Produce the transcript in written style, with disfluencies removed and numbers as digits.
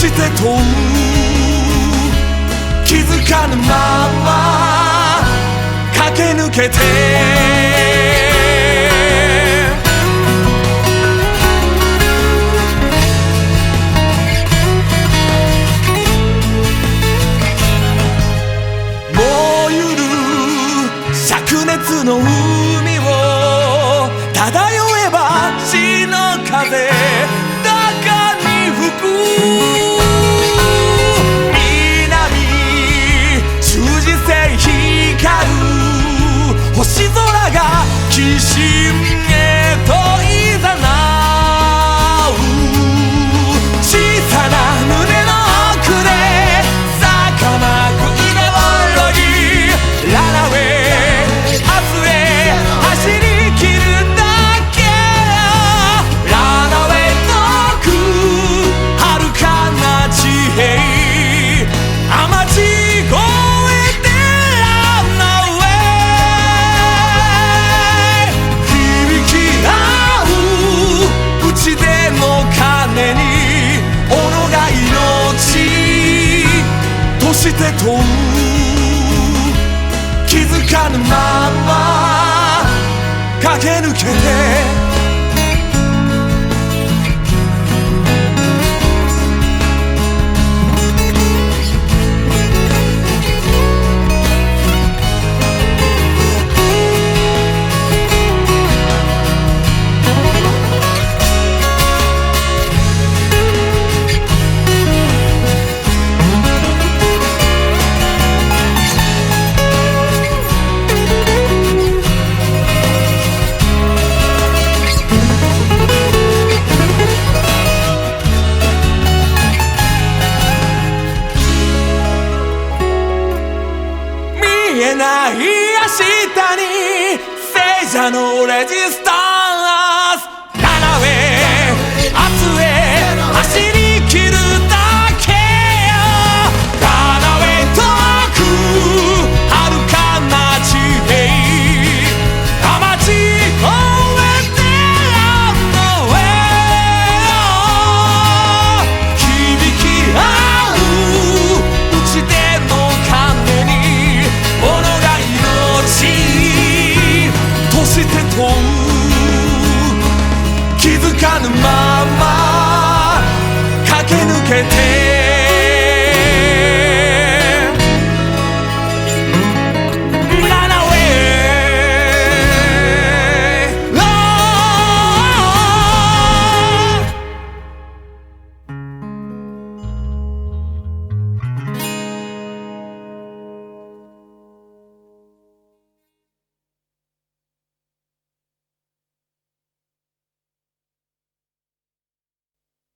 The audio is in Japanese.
して問う気づかぬまま駆け抜けて燃ゆる灼熱の海を漂えば死の風高に吹く南十字星光る星空が寄進へといざなう小さな胸の奥で儚く夢を泳ぎランナウェイ明日へ走り切るだけランナウェイ遠く遥かな地平天地越えてランナウェイ響き合う打ち出の鐘に己が命として問う気づかぬまま駆け抜けて見えない明日に聖者のレジスタンスランナウェイ明日へ走り切るだけランナウェイ遠く遥かな地平天地越えてランナウェイ響き合う打ち出の鐘に己が命として問う気づかぬまま駆け抜けて